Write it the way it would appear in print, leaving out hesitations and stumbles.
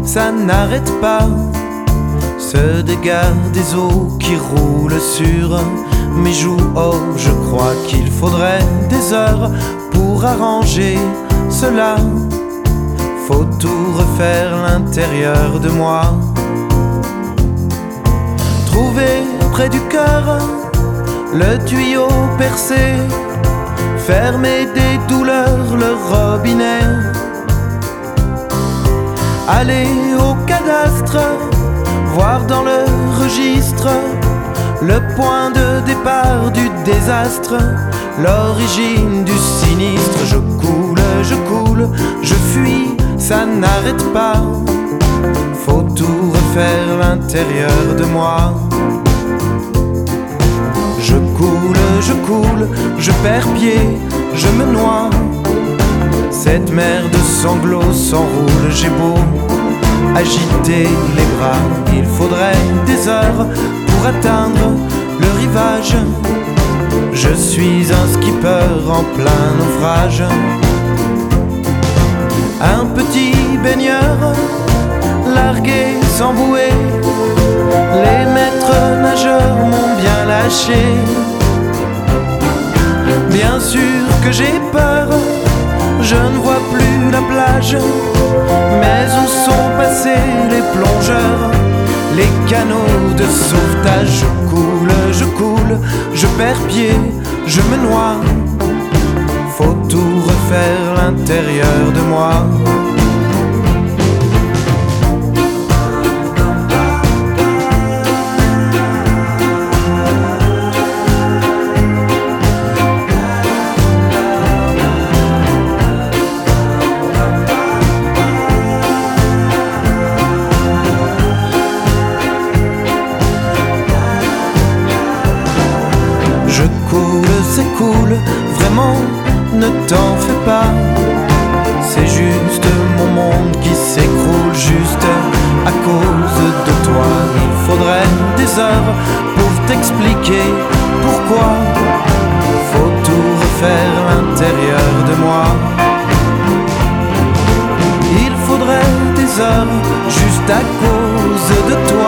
ça n'arrête pas. Ce dégât des eaux qui roulent sur mes joues. Oh, je crois qu'il faudrait des heures pour arranger cela. Faut tout refaire l'intérieur de moi. Trouver près du cœur le tuyau percé, fermer des douleurs le robinet, aller au cadastre, voir dans le registre le point de départ du désastre, l'origine du sinistre. Je coule, je fuis, ça n'arrête pas. Faut tout refaire l'intérieur de moi. Je coule, je perds pied, je me noie. Cette mer de sanglots s'enroule, j'ai beau agiter les bras, il faudrait des heures pour atteindre le rivage. Je suis un skipper en plein naufrage, un petit baigneur largué sans bouée. Les maîtres nageurs m'ont bien lâché. Bien sûr que j'ai peur, je ne vois plus la plage. Mais où sont passés les plongeurs, les canots de sauvetage? Je coule, je perds pied, je me noie. Faut tout refaire l'intérieur de moi. Je coule, c'est cool, vraiment, ne t'en fais pas. C'est juste mon monde qui s'écroule juste à cause de toi. Il faudrait des heures pour t'expliquer pourquoi. Faut tout refaire l'intérieur de moi. Il faudrait des heures juste à cause de toi.